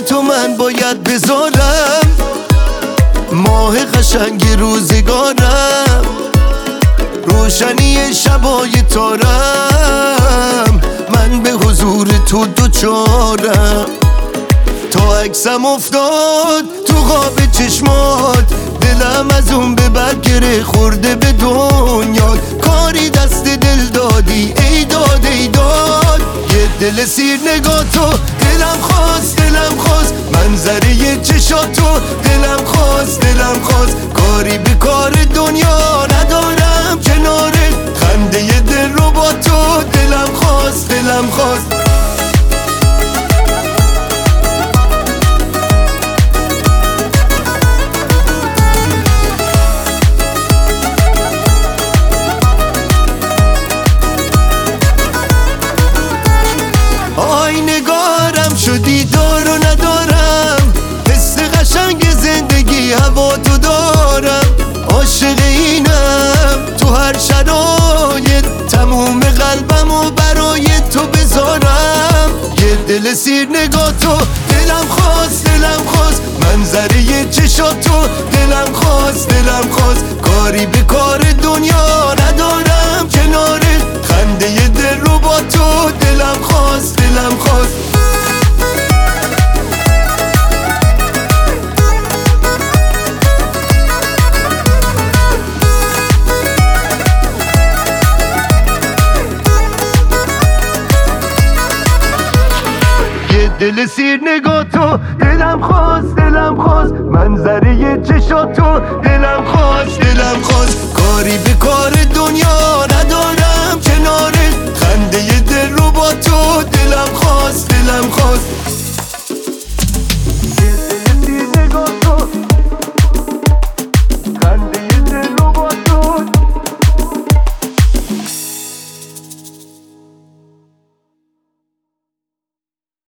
تو من باید بذارم ماه قشنگ روزگارم، روشنی شبای تارم، من به حضور تو دوچارم. تا عکسم افتاد تو خواب چشمات، دلم از اون به بر گره خورده به دنیا. کاری دست دل دادی ای داد ای داد، یه دل سیر نگاه تو دلم خواست منظره چشاتو دلم خواست کاری به کار دنیا ندارم کنارت، خنده دل رو با تو دلم خواست آی نگارم شدی دار و ندارم، حس قشنگ زندگی هوا تو دارم. عاشق اینم تو هر شرایط، تموم قلبم و برای تو بذارم. یه دل سیر نگاه تو دلم خواست منظره چشاتو دلم خواست کاری به کار دنیا ندارم کنارت، خنده دل رو با تو دلم خواست دل سیر نگاه تو دلم خواست منظره چشاتو دلم خواست کاری به کار دنیا ندارم کنارت، خنده دل رو با تو دلم خواست